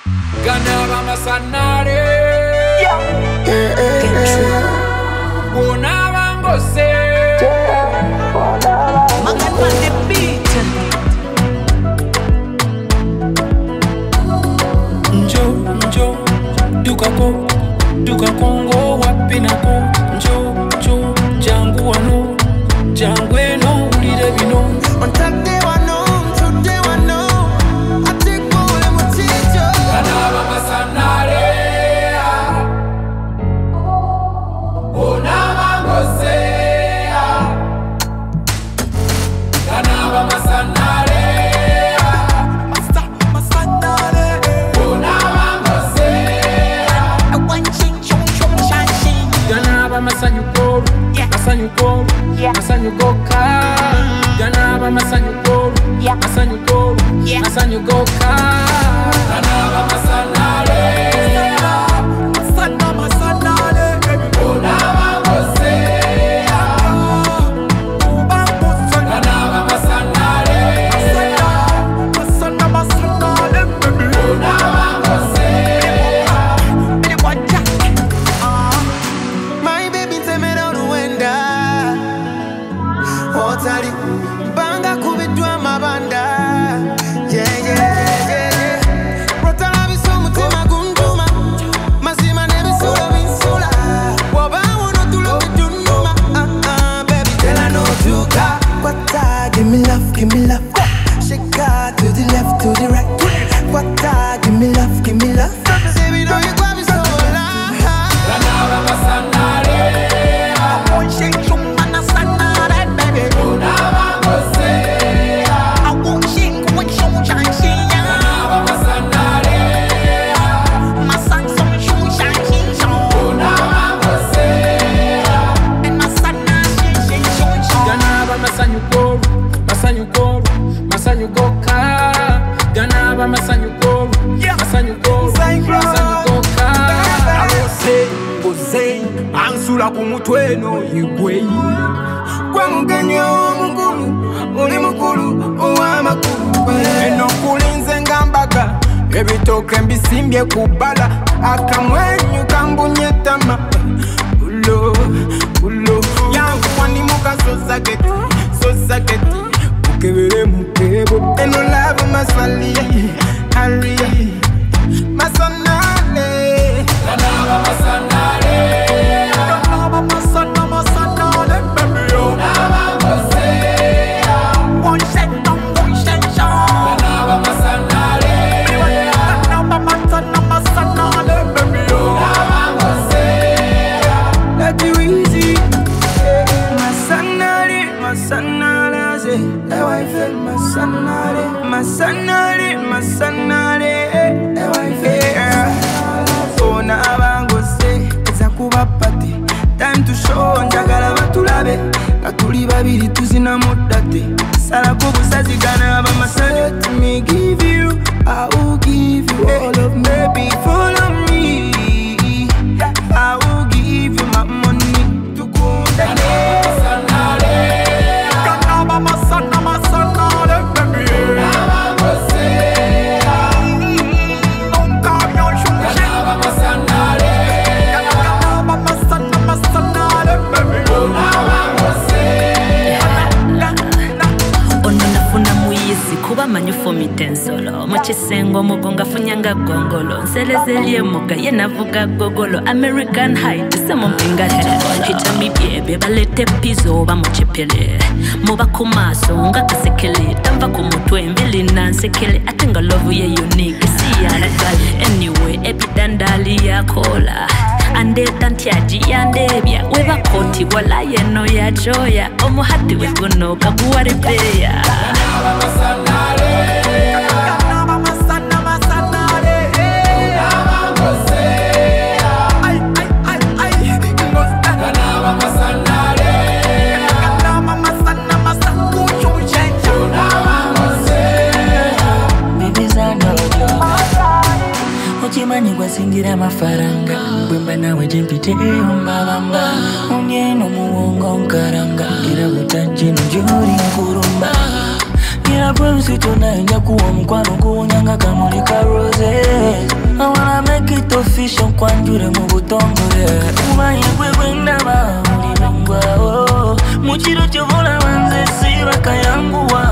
Ganaba masanare. Una bangose. Mangan on the beat. Njo, duka kongo wapinako. Njo, jangu wano, jangu eno ulire bino. On top day one no, today one no. I take all of my teacher. Ganaba masanare. Una bangose. Ganaba masanare. Una bangose. I want ching chong chong shang. Ganaba masanyukoro, masanyukoro, masanyugoka. Ganaba masanyukoro, masanyukoro, masanyugoka. Ganaba masanare, Masanare, una bangose. Ganaba masanare, una bangose. My baby tell me down wenda. Otari banga kubitwa mabanda. Yeah. Rotala biso mutima gunduma. Mazima nebisula binsula. Waba wono tulo bidunuma. Baby tell her no tuka. Wata give me love. Shake her to the left, to the right. Wata give me love. Say we know you got me so alive. Ganaba masanare, una bangose. Ganaba masanare, una bangose. Ganaba masanyukoro, masanyugoka. Ganaba masanyukoro, masanyugoka. Alose, Ozei, ansula kumutweno igwe. Gwe mugenyi omukulu, oli mukulu owamakulu. Eno kulinze ngambaga, ebitoke mbisimbye kubala. Akamwenyu kambunye tama. Ulo, yangu wanimuka sosaketi. Ukebere mukebo, eno love maswali. Harry, masanale. Ganaba masanare, una bangose. Ganaba masanare, una bangose. Let you easy. Masanale, say, how I feel, masanale, how I feel. Oh, na bango say, it's a kuba party. Time to show, njagala batulabe. Katuli babiri tuzina mudate. Sala kubu sazi gana ba masale. Let me give you, I will give you all of me. Baby, follow me. I will give you my money to go down. Kuba manyufumi tensolo Mochisengo mugonga funyanga gongolo Nselezeli muga yenavuga gogolo American high tisemo mpinga head Hita mi biebe balete pizo ba mochipele Muba kumaso nga kasekele Tamva kumutwe mbili nansekele Atenga love ye unique siya lagali Anyway epidandali ya kola Ande tantiaji yandebya Weba koti wala yeno ya joya Omuhati weguno kabuwari peya Ganaba masanare, una bangose. Ganaba masanare, una bangose. Baby zanojo Ochimani kwa singira mafaranga Bwemba nawe jempite mbabamba Unyeno muongo nkaranga Gira butajino juri nkurumba Gira bwemsi tuna inja kuwa mkwano kunyanga kamulika roses official kwanjure mu butongore ubaye gwe ndaba uri bengwa Muchiro chovola wanze siba kayanguwa